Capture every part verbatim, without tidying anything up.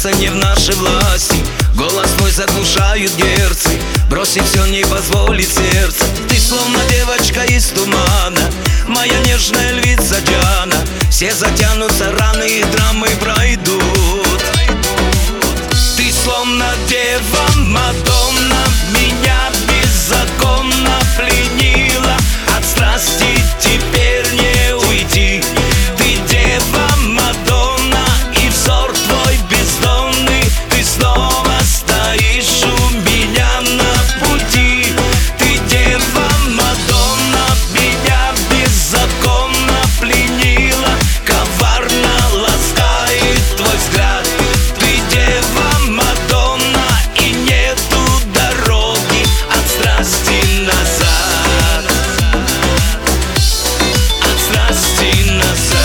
Сердце не в нашей власти, голос мой заглушают герцы. Бросить все не позволит сердце. Ты словно девочка из тумана, моя нежная львица Диана. Все затянутся, раны и драмы пройдут. Ты словно дева Мадонна, меня беззаконно пленила. От страсти теперь не уйти. Ты дева Мадонна, и взор твой бездонный. Ты снова стоишь у меня на пути. Ты дева Мадонна, меня беззаконно пленила. Коварно ласкает твой взгляд. Ты дева Мадонна, и нету дороги от страсти назад. От страсти назад.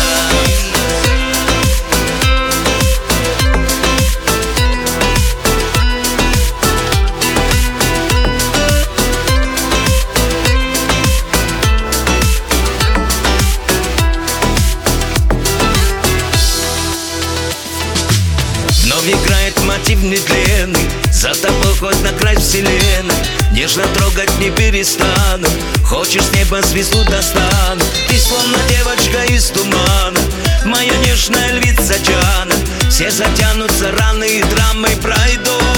Вновь играет мотив нетленный, за тобой хоть на край вселенной. Нежно трогать не перестану, хочешь с неба звезду достану. Ты словно девочка из тумана, моя нежная львица Диана. Все затянутся, раны и драмы пройдут.